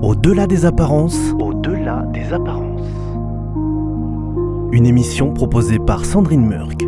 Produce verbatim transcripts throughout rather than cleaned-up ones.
Au-delà des apparences, Au-delà des apparences. une émission proposée par Sandrine Murk.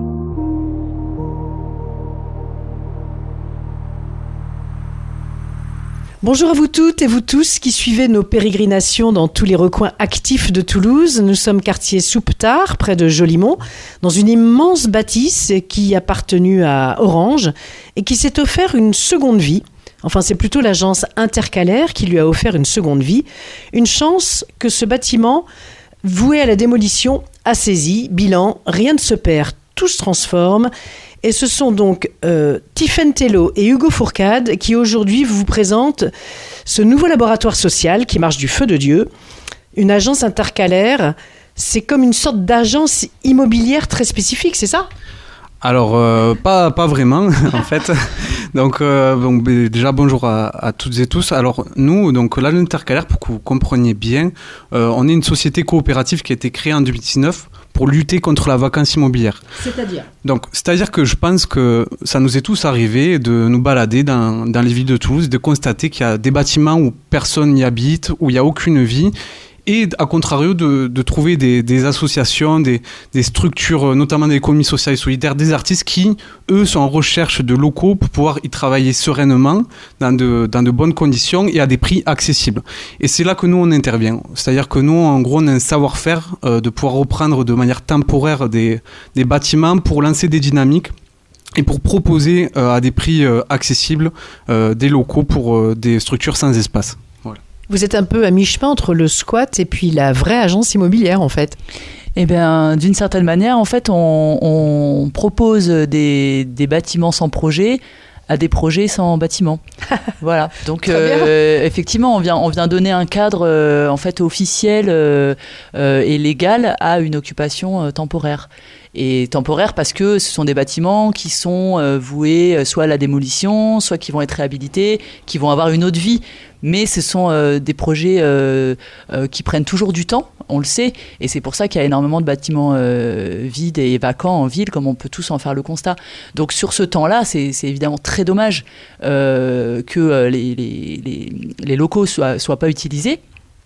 Bonjour à vous toutes et vous tous qui suivez nos pérégrinations dans tous les recoins actifs de Toulouse. Nous sommes quartier Souptard, près de Jolimont, dans une immense bâtisse qui appartenue à Orange et qui s'est offert une seconde vie. Enfin, c'est plutôt l'agence Intercalaire qui lui a offert une seconde vie. Une chance que ce bâtiment, voué à la démolition, a saisi. Bilan, rien ne se perd, tout se transforme. Et ce sont donc euh, Tiffaine Tello et Hugo Fourcade qui aujourd'hui vous présentent ce nouveau laboratoire social qui marche du feu de Dieu. Une agence intercalaire, c'est comme une sorte d'agence immobilière très spécifique, c'est ça ? Alors, euh, pas, pas vraiment, en fait. Donc, euh, donc, déjà, bonjour à, à toutes et tous. Alors, nous, donc, l'agence intercalaire, pour que vous compreniez bien, euh, on est une société coopérative qui a été créée en deux mille dix-neuf pour lutter contre la vacance immobilière. C'est-à-dire ? Donc, c'est-à-dire que je pense que ça nous est tous arrivé de nous balader dans, dans les villes de Toulouse, de constater qu'il y a des bâtiments où personne n'y habite, où il n'y a aucune vie, et à contrario de, de trouver des, des associations, des, des structures, notamment des économies sociales et solidaires, des artistes qui, eux, sont en recherche de locaux pour pouvoir y travailler sereinement, dans de, dans de bonnes conditions et à des prix accessibles. Et c'est là que nous, on intervient. C'est-à-dire que nous, en gros, on a un savoir-faire euh, de pouvoir reprendre de manière temporaire des, des bâtiments pour lancer des dynamiques et pour proposer euh, à des prix euh, accessibles euh, des locaux pour euh, des structures sans espace. Vous êtes un peu à mi-chemin entre le squat et puis la vraie agence immobilière, en fait. Eh bien, d'une certaine manière, en fait, on, on propose des, des bâtiments sans projet à des projets sans bâtiment. Voilà. Donc, euh, effectivement, on vient, on vient donner un cadre euh, en fait officiel euh, euh, et légal à une occupation euh, temporaire. Et temporaire parce que ce sont des bâtiments qui sont euh, voués soit à la démolition, soit qui vont être réhabilités, qui vont avoir une autre vie. Mais ce sont euh, des projets euh, euh, qui prennent toujours du temps, on le sait. Et c'est pour ça qu'il y a énormément de bâtiments euh, vides et vacants en ville, comme on peut tous en faire le constat. Donc sur ce temps-là, c'est, c'est évidemment très dommage euh, que euh, les, les, les, les locaux ne soient, soient pas utilisés.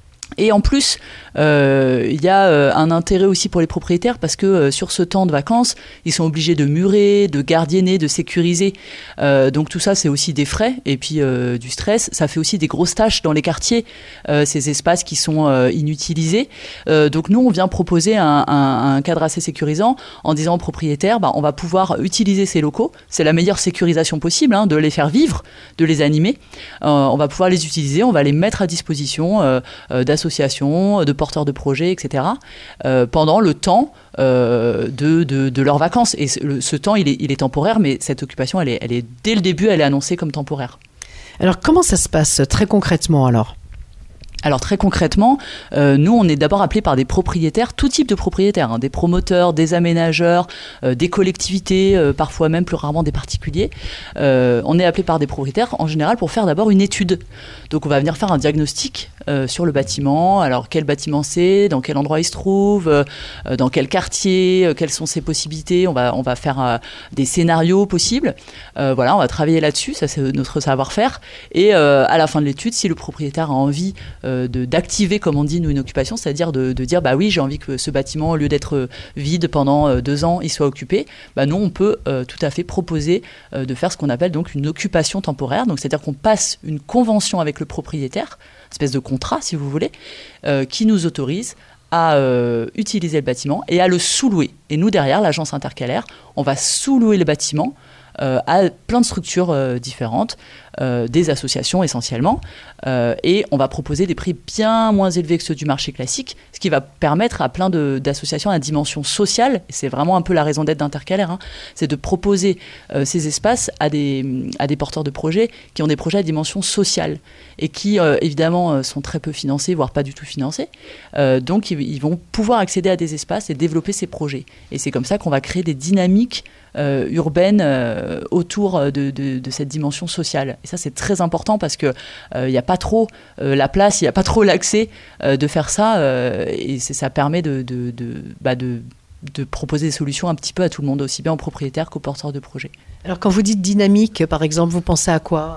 Et en plus, il euh, y a euh, un intérêt aussi pour les propriétaires parce que euh, sur ce temps de vacances, ils sont obligés de murer, de gardienner, de sécuriser. Euh, donc tout ça, c'est aussi des frais et puis euh, du stress. Ça fait aussi des grosses tâches dans les quartiers, euh, ces espaces qui sont euh, inutilisés. Euh, donc nous, on vient proposer un, un, un cadre assez sécurisant en disant aux propriétaires, bah, on va pouvoir utiliser ces locaux. C'est la meilleure sécurisation possible, hein, de les faire vivre, de les animer. Euh, on va pouvoir les utiliser, on va les mettre à disposition euh, euh, associations, de porteurs de projets, et cetera, euh, pendant le temps euh, de, de, de leurs vacances. Et ce, ce temps, il est, il est temporaire, mais cette occupation, elle est, elle est, dès le début, elle est annoncée comme temporaire. Alors, comment ça se passe très concrètement, alors ? Alors très concrètement, euh, nous on est d'abord appelés par des propriétaires, tout type de propriétaires, hein, des promoteurs, des aménageurs, euh, des collectivités, euh, parfois même plus rarement des particuliers. Euh, on est appelés par des propriétaires en général pour faire d'abord une étude. Donc on va venir faire un diagnostic euh, sur le bâtiment. Alors quel bâtiment c'est, dans quel endroit il se trouve, euh, dans quel quartier, euh, quelles sont ses possibilités. On va on va faire euh, des scénarios possibles. Euh, voilà, on va travailler là-dessus. Ça c'est notre savoir-faire. Et euh, à la fin de l'étude, si le propriétaire a envie euh, De, d'activer, comme on dit, nous, une occupation, c'est-à-dire de, de dire, bah oui, j'ai envie que ce bâtiment, au lieu d'être vide pendant euh, deux ans, il soit occupé, bah nous, on peut euh, tout à fait proposer euh, de faire ce qu'on appelle donc une occupation temporaire, donc c'est-à-dire qu'on passe une convention avec le propriétaire, une espèce de contrat, si vous voulez, euh, qui nous autorise à euh, utiliser le bâtiment et à le sous-louer. Et nous, derrière, l'agence intercalaire, on va sous-louer le bâtiment euh, à plein de structures euh, différentes, Euh, des associations essentiellement, euh, et on va proposer des prix bien moins élevés que ceux du marché classique, ce qui va permettre à plein de, d'associations à dimension sociale, et c'est vraiment un peu la raison d'être d'Intercalaire, hein, c'est de proposer euh, ces espaces à des, à des porteurs de projets qui ont des projets à dimension sociale, et qui euh, évidemment euh, sont très peu financés, voire pas du tout financés, euh, donc ils, ils vont pouvoir accéder à des espaces et développer ces projets, et c'est comme ça qu'on va créer des dynamiques euh, urbaines euh, autour de, de, de cette dimension sociale. Et ça, c'est très important parce qu'il n'y euh, a pas trop euh, la place, il n'y a pas trop l'accès euh, de faire ça. Euh, et c'est, ça permet de, de, de, bah de, de proposer des solutions un petit peu à tout le monde, aussi bien aux propriétaires qu'aux porteurs de projets. Alors, quand vous dites dynamique, par exemple, vous pensez à quoi ?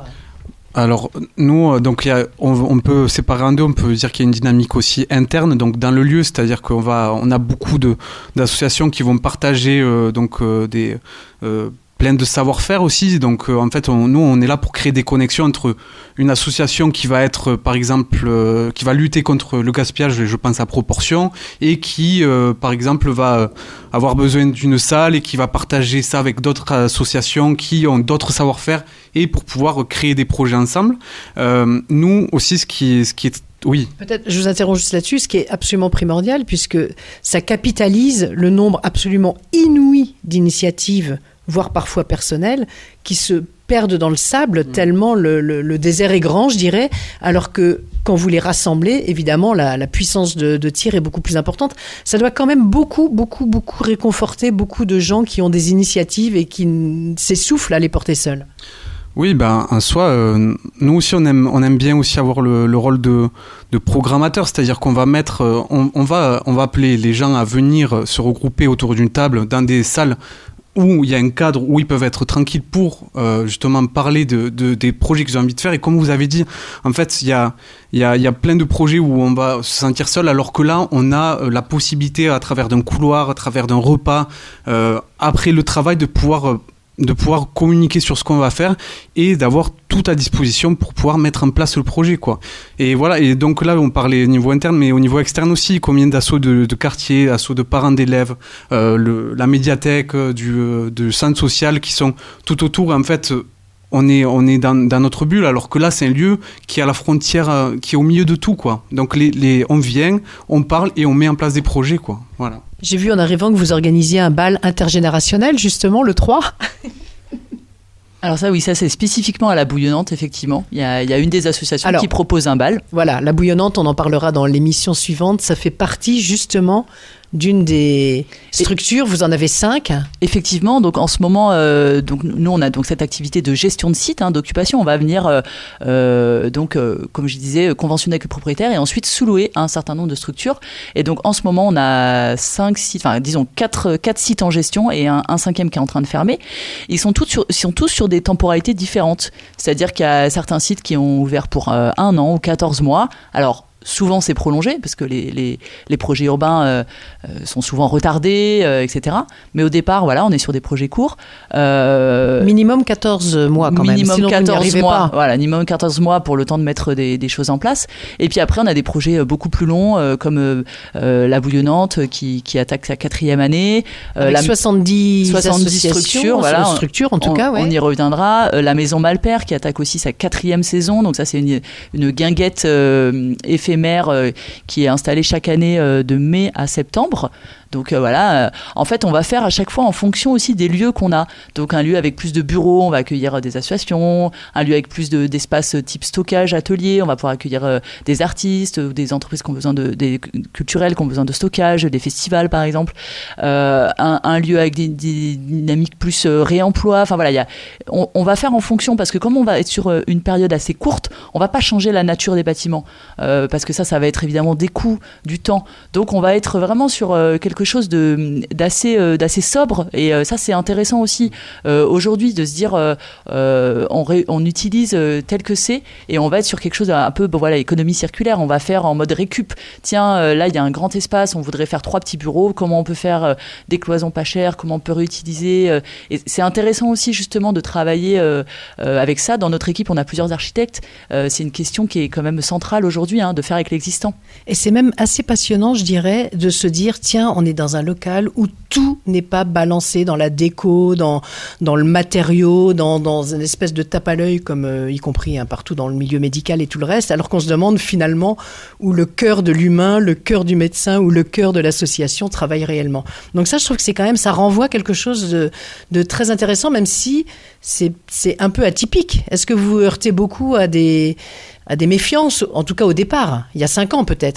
Alors nous, donc il y a, on, on peut séparer en deux. On peut dire qu'il y a une dynamique aussi interne, donc dans le lieu, c'est-à-dire qu'on va, on a beaucoup de d'associations qui vont partager euh, donc euh, des euh, plein de savoir-faire aussi. Donc euh, en fait, on, nous, on est là pour créer des connexions entre une association qui va être, euh, par exemple, euh, qui va lutter contre le gaspillage, je pense à Proportion, et qui, euh, par exemple, va euh, avoir besoin d'une salle et qui va partager ça avec d'autres associations qui ont d'autres savoir-faire et pour pouvoir créer des projets ensemble. Euh, nous aussi, ce qui est, ce qui est oui. Peut-être, je vous interromps juste là-dessus, ce qui est absolument primordial, puisque ça capitalise le nombre absolument inouï d'initiatives, voire parfois personnelles, qui se perdent dans le sable, mmh. tellement le, le, le désert est grand, je dirais, alors que quand vous les rassemblez, évidemment, la, la puissance de, de tir est beaucoup plus importante. Ça doit quand même beaucoup, beaucoup, beaucoup réconforter beaucoup de gens qui ont des initiatives et qui s'essoufflent à les porter seuls. Oui, ben, en soi, euh, nous aussi, on aime, on aime bien aussi avoir le, le rôle de, de programmateur, c'est-à-dire qu'on va mettre, euh, on, on va, on va appeler les gens à venir se regrouper autour d'une table dans des salles où il y a un cadre où ils peuvent être tranquilles pour euh, justement parler de, de, des projets qu'ils ont envie de faire. Et comme vous avez dit, en fait, il y a, il y a, il y a plein de projets où on va se sentir seul, alors que là, on a la possibilité, à travers d'un couloir, à travers d'un repas, euh, après le travail, de pouvoir... de pouvoir communiquer sur ce qu'on va faire et d'avoir tout à disposition pour pouvoir mettre en place le projet, quoi. Et voilà, et donc là on parlait au niveau interne, mais au niveau externe aussi, combien d'assauts de, de quartier, assauts de parents d'élèves, euh, le, la médiathèque, du, de centre social qui sont tout autour. En fait, on est, on est dans, dans notre bulle, alors que là c'est un lieu qui est à la frontière, euh, qui est au milieu de tout, quoi. Donc les, les, on vient, on parle et on met en place des projets, quoi. Voilà. J'ai vu en arrivant que vous organisiez un bal intergénérationnel, justement, le trois. Alors ça, oui, ça c'est spécifiquement à la Bouillonnante, effectivement. Il y a, il y a une des associations Alors, qui propose un bal. Voilà, la Bouillonnante, on en parlera dans l'émission suivante. Ça fait partie, justement, d'une des structures. Vous en avez cinq. Effectivement, donc en ce moment, euh, donc nous on a donc cette activité de gestion de site, hein, d'occupation. On va venir, euh, euh, donc euh, comme je disais, conventionner avec le propriétaire et ensuite sous-louer un certain nombre de structures. Et donc en ce moment, on a cinq sites, enfin disons quatre, quatre sites en gestion et un, un cinquième qui est en train de fermer. Ils sont tous sur, ils sont tous sur des temporalités différentes. C'est-à-dire qu'il y a certains sites qui ont ouvert pour euh, un an ou quatorze mois. Alors souvent c'est prolongé parce que les, les, les projets urbains euh, euh, sont souvent retardés, euh, et cetera. Mais au départ, voilà, on est sur des projets courts. Euh, minimum quatorze mois quand minimum même. Sinon quatorze mois. Pas. Voilà, minimum quatorze mois pour le temps de mettre des, des choses en place. Et puis après, on a des projets beaucoup plus longs euh, comme euh, euh, la Bouillonnante qui, qui attaque sa quatrième année. Euh, Avec la, soixante-dix, soixante-dix structures, voilà, structures en tout on, cas. Ouais. On y reviendra. Euh, la Maison Malpère qui attaque aussi sa quatrième saison. Donc ça, c'est une, une guinguette euh, éphémère Euh, qui est installée chaque année euh, de mai à septembre. Donc euh, voilà, euh, en fait, on va faire à chaque fois en fonction aussi des lieux qu'on a. Donc un lieu avec plus de bureaux, on va accueillir euh, des associations. Un lieu avec plus de, d'espace type stockage, atelier, on va pouvoir accueillir euh, des artistes ou des entreprises qui ont besoin de, des culturelles qui ont besoin de stockage, des festivals par exemple. Euh, un, un lieu avec des, des dynamiques plus euh, réemploi. Enfin voilà, y a, on, on va faire en fonction parce que comme on va être sur euh, une période assez courte, on va pas changer la nature des bâtiments euh, parce que ça, ça va être évidemment des coûts, du temps. Donc on va être vraiment sur euh, quelque chose de, d'assez, euh, d'assez sobre et euh, ça c'est intéressant aussi euh, aujourd'hui de se dire euh, euh, on, ré, on utilise euh, tel que c'est et on va être sur quelque chose un peu bon, voilà, économie circulaire, on va faire en mode récup. Tiens euh, là il y a un grand espace, on voudrait faire trois petits bureaux, comment on peut faire euh, des cloisons pas chères, comment on peut réutiliser euh, et c'est intéressant aussi justement de travailler euh, euh, avec ça. Dans notre équipe on a plusieurs architectes, euh, c'est une question qui est quand même centrale aujourd'hui, hein, de faire avec l'existant. Et c'est même assez passionnant je dirais de se dire tiens on est dans un local où tout n'est pas balancé dans la déco, dans, dans le matériau, dans, dans une espèce de tape à l'œil, comme euh, y compris hein, partout dans le milieu médical et tout le reste, alors qu'on se demande finalement où le cœur de l'humain, le cœur du médecin ou le cœur de l'association travaille réellement. Donc ça, je trouve que c'est quand même, ça renvoie quelque chose de, de très intéressant, même si c'est, c'est un peu atypique. Est-ce que vous heurtez beaucoup à des, à des méfiances, en tout cas au départ, il y a cinq ans peut-être ?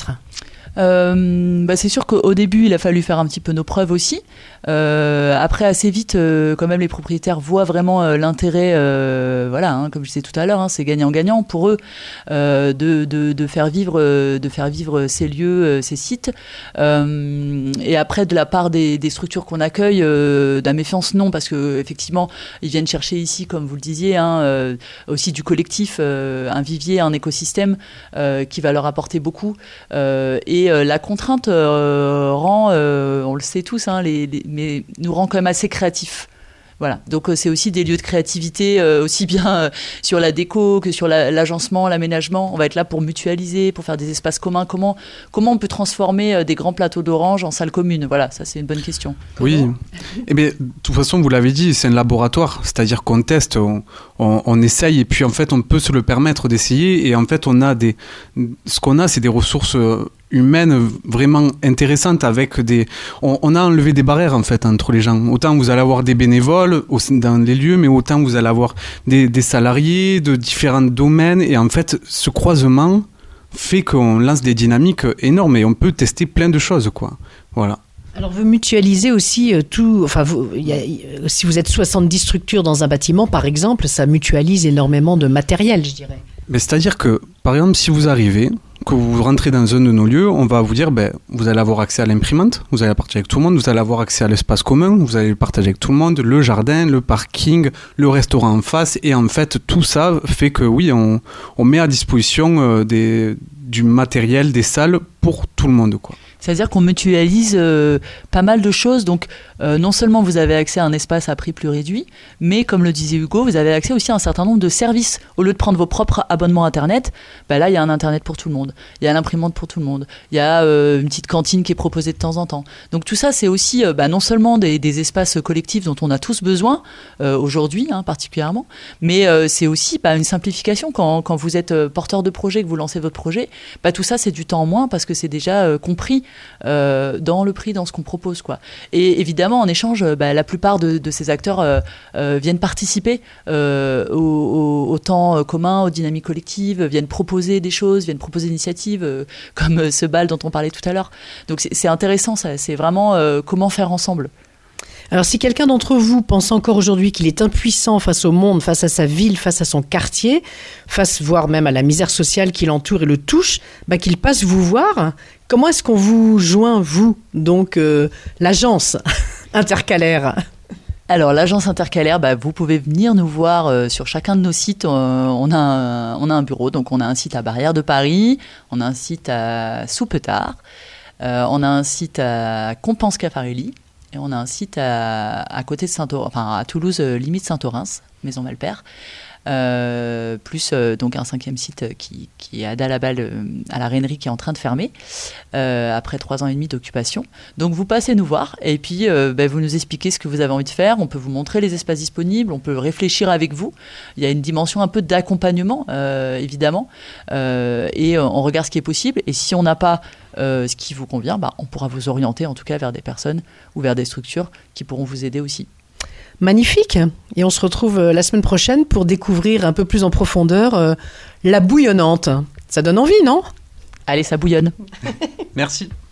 Euh, bah c'est sûr qu'au début, il a fallu faire un petit peu nos preuves aussi. Euh, après, assez vite, euh, quand même, les propriétaires voient vraiment euh, l'intérêt, euh, voilà, hein, comme je disais tout à l'heure, hein, c'est gagnant-gagnant pour eux euh, de, de, de, faire vivre, euh, de faire vivre ces lieux, euh, ces sites. Euh, et après, de la part des, des structures qu'on accueille, euh, de la méfiance, non, parce qu'effectivement, ils viennent chercher ici, comme vous le disiez, hein, euh, aussi du collectif, euh, un vivier, un écosystème euh, qui va leur apporter beaucoup. Euh, et euh, la contrainte euh, rend, euh, on le sait tous, hein, les, les, mais nous rend quand même assez créatifs. Voilà, donc euh, c'est aussi des lieux de créativité, euh, aussi bien euh, sur la déco que sur la, l'agencement, l'aménagement. On va être là pour mutualiser, pour faire des espaces communs. Comment, comment on peut transformer euh, des grands plateaux d'orange en salles communes? Voilà, ça c'est une bonne question. Oui, eh bien, de toute façon, vous l'avez dit, c'est un laboratoire, c'est-à-dire qu'on teste, on, on, on essaye, et puis en fait, on peut se le permettre d'essayer, et en fait, on a des, ce qu'on a, c'est des ressources humaines vraiment intéressantes avec des... On, on a enlevé des barrières en fait entre les gens. Autant vous allez avoir des bénévoles au, dans les lieux, mais autant vous allez avoir des, des salariés de différents domaines, et en fait, ce croisement fait qu'on lance des dynamiques énormes et on peut tester plein de choses, quoi. Voilà. Alors vous mutualisez aussi euh, tout, enfin vous, y a, y, si vous êtes soixante-dix structures dans un bâtiment par exemple, ça mutualise énormément de matériel, je dirais. Mais c'est-à-dire que, par exemple, si vous arrivez, que vous rentrez dans un de nos lieux, on va vous dire, ben, vous allez avoir accès à l'imprimante, vous allez partager avec tout le monde, vous allez avoir accès à l'espace commun, vous allez le partager avec tout le monde, le jardin, le parking, le restaurant en face, et en fait, tout ça fait que oui, on, on met à disposition euh, des, du matériel, des salles pour tout le monde, quoi. C'est-à-dire qu'on mutualise euh, pas mal de choses. Donc, euh, non seulement vous avez accès à un espace à prix plus réduit, mais comme le disait Hugo, vous avez accès aussi à un certain nombre de services. Au lieu de prendre vos propres abonnements Internet, bah là, il y a un Internet pour tout le monde. Il y a l'imprimante pour tout le monde. Il y a euh, une petite cantine qui est proposée de temps en temps. Donc, tout ça, c'est aussi euh, bah, non seulement des, des espaces collectifs dont on a tous besoin, euh, aujourd'hui hein, particulièrement, mais euh, c'est aussi bah, une simplification. Quand, quand vous êtes euh, porteur de projet, que vous lancez votre projet, bah, tout ça, c'est du temps en moins parce que c'est déjà euh, compris Euh, dans le prix, dans ce qu'on propose, quoi. Et évidemment, en échange, bah, la plupart de, de ces acteurs euh, euh, viennent participer euh, au, au, au temps commun, aux dynamiques collectives, viennent proposer des choses, viennent proposer des initiatives, euh, comme euh, ce bal dont on parlait tout à l'heure. Donc c'est, c'est intéressant, ça. C'est vraiment euh, comment faire ensemble. Alors si quelqu'un d'entre vous pense encore aujourd'hui qu'il est impuissant face au monde, face à sa ville, face à son quartier, face voire même à la misère sociale qui l'entoure et le touche, bah, qu'il passe vous voir. Comment est-ce qu'on vous joint, vous, donc euh, l'agence intercalaire ? Alors, l'agence intercalaire, bah, vous pouvez venir nous voir euh, sur chacun de nos sites. Euh, on, a un, on a un bureau, donc on a un site à Barrière de Paris, on a un site à Soupetard, euh, on a un site à Compense-Caffarelli, et on a un site à, à côté de Saint-Orens, enfin à Toulouse, euh, limite Saint-Orens, Maison Malpère. Euh, plus euh, donc un cinquième site qui, qui est à Dalabal, euh, à la Rainerie, qui est en train de fermer euh, après trois ans et demi d'occupation. Donc vous passez nous voir et puis euh, bah, vous nous expliquez ce que vous avez envie de faire. On peut vous montrer les espaces disponibles, on peut réfléchir avec vous. Il y a une dimension un peu d'accompagnement euh, évidemment euh, et euh, on regarde ce qui est possible, et si on n'a pas euh, ce qui vous convient, bah, on pourra vous orienter en tout cas vers des personnes ou vers des structures qui pourront vous aider aussi. Magnifique. Et on se retrouve la semaine prochaine pour découvrir un peu plus en profondeur euh, la bouillonnante. Ça donne envie, non ? Allez, ça bouillonne. Merci.